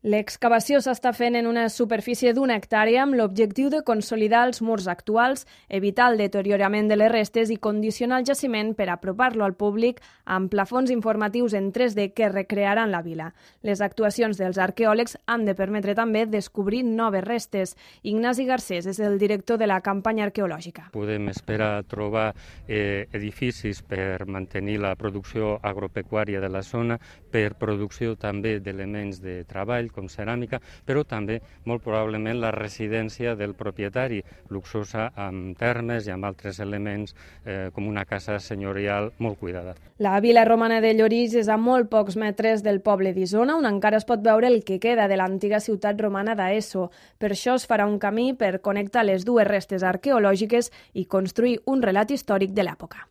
L'excavació s'està fent en una superfície d'una hectàrea amb l'objectiu de consolidar els murs actuals, evitar el deteriorament de les restes i condicionar el jaciment per apropar-lo al públic amb plafons informatius en 3D que recrearan la vila. Les actuacions dels arqueòlegs han de permetre també descobrir noves restes. Ignasi Garcés és el director de la campanya arqueològica. Podem esperar trobar edificis per mantenir la producció agropecuària de la zona, per producció també d'elements de treball, com ceràmica, però també molt probablement la residència del propietari, luxosa amb termes i amb altres elements com una casa senyorial molt cuidada. La vila romana de Lloris és a molt pocs metres del poble d'Isona, on encara es pot veure el que queda de l'antiga ciutat romana d'Aeso. Per això es farà un camí per connectar les dues restes arqueològiques i construir un relat històric de l'època.